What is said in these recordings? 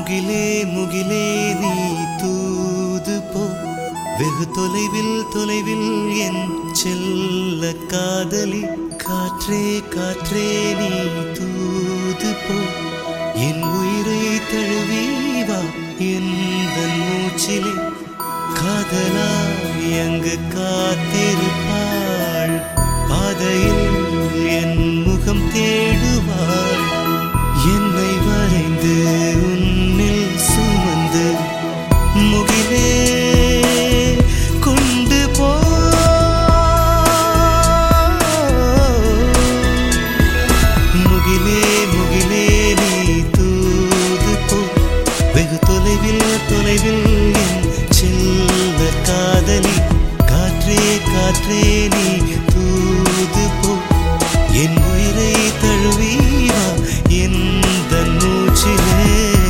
முகிலே முகிலே நீ தூது போ வெகு தொலைவில் தொலைவில் என் செல்ல காதலி காற்றே காற்றே நீ தூது போ என் உயிரை தழுவி வா எந்தன் மூச்சிலே காதலாய் அங்கு காத்திருப்பாள் பாதையில் என் முகம் தேடுவாள் என்னை வரைந்து உன்னில் சுமந்து முகிலே கொண்டு போ முகிலே முகிலே நீ தூது போ வெகு தொலைவில் தொலைவில் என் செல்ல காதலி காற்றே காற்றே நீ தூது போ என் உயிரை தழுவி வா எந்தன் மூச்சிலே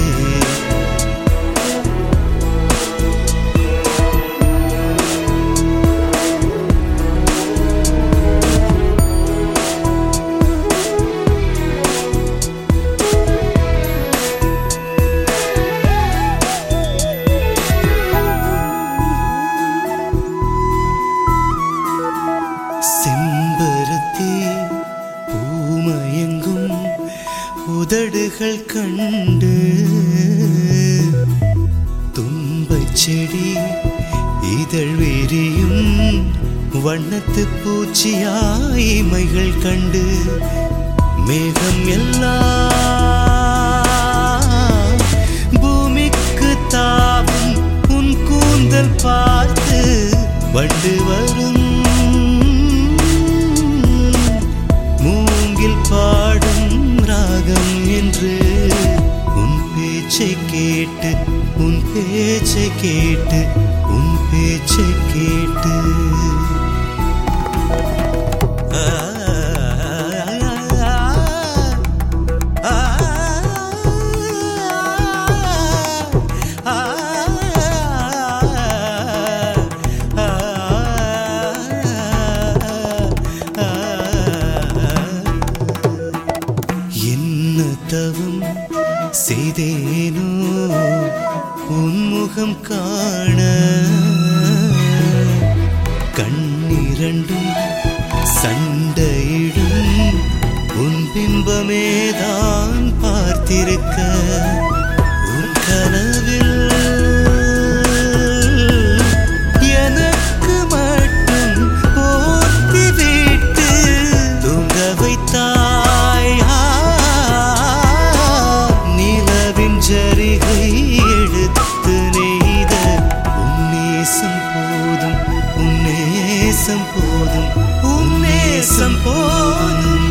செம்பருத்தி பூமயங்கும் உதடுகள் கண்டு தும்பச் செடி இதழ் விரியும் வண்ணத்து பூச்சியாய் இமைகள் கண்டு மேகம் எல்லாம் பூமிக்கு தாவும் உன் கூந்தல் பார்த்து வண்டு வரும் மூங்கில் பாடும் ராகம் என்று உன் பேச்சை கேட்டு உன் பேச்சை கேட்டு உன் பேச்சை கேட்டு தவம் செய்தேனோ உன்முகம் காண கண்ணிரண்டும் சண்டையிடும் உன் பிம்பமேதான் பார்த்திருக்க உன் கனவில் எனக்கு மட்டும் போர்த்தி விட்டு தூங்க வைத்தாய் ஜரிகை எடுத்து நெய்த உன்னேசம் போதும் உன்னேசம் போதும் உன்னேசம் போதும்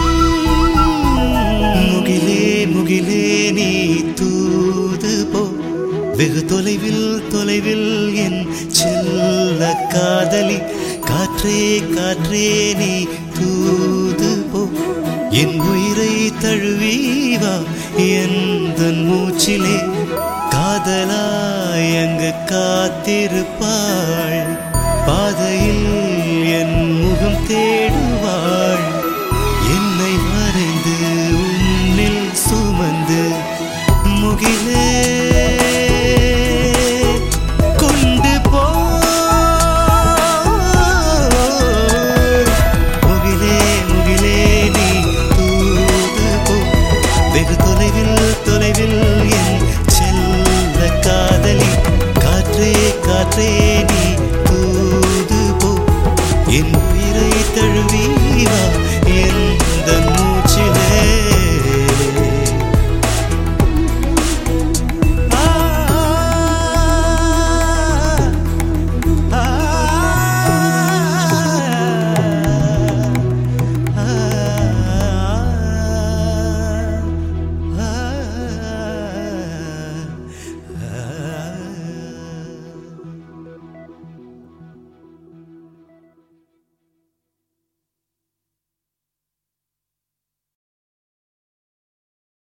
முகிலே முகிலே நீ தூது போ வெகு தொலைவில் தொலைவில் என் செல்ல காதலி காற்றே காற்றே நீ தூது போ என் உயிரை தழுவி வா எந்தன் மூச்சிலே காதலாய் அங்கு காத்திருப்பாள் பாதையில் என் முகம் தேடுவாள் என்னை மறைந்து உன்னில் சுமந்து முகிலே கொண்டு போ முகிலே முகிலே நீ தூது போ வெகு தொலைவில் தொலைவில் என் செல்ல காதலி காற்றே காற்றே நீ தூது போ என் உயிரை தழுவி வா எந்தன் மூச்சிலே